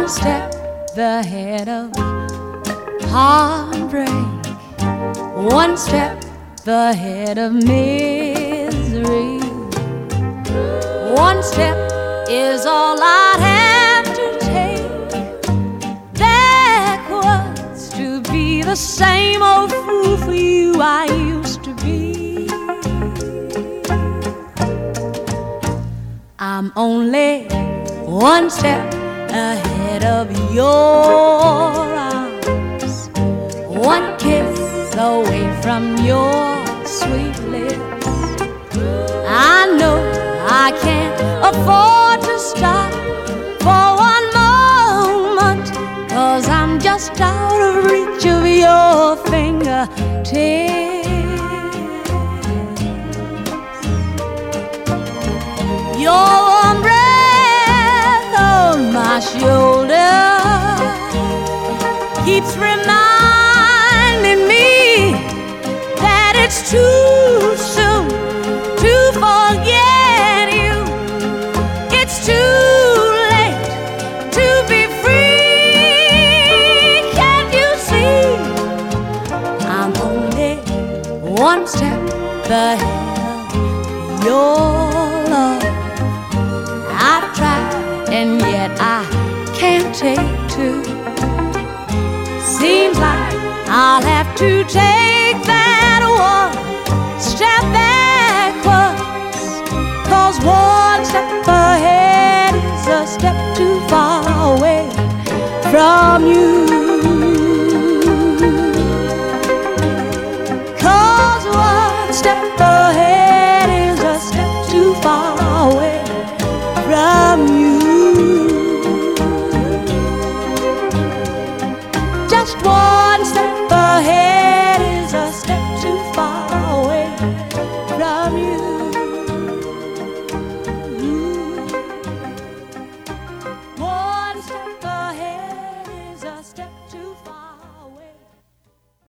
one step ahead of heartbreak, one step ahead of misery. One step is all I'd have to take backwards to be the same old fool for you I used to be. I'm only one step ahead of your arms, one kiss away from your sweet lips. I know I can't afford to stop for one moment, 'cause I'm just out of reach of your fingertips. Your warm breath on my shoulder keeps reminding me that it's too soon to forget you. It's too late to be free. Can't you see? I'm only one step ahead of your love. I've tried and yet I can't take two. Seems like I'll have to take that one step backwards, 'cause one step ahead is a step too far away from you. 'Cause one step ahead is a step too far away from you. Just one step ahead.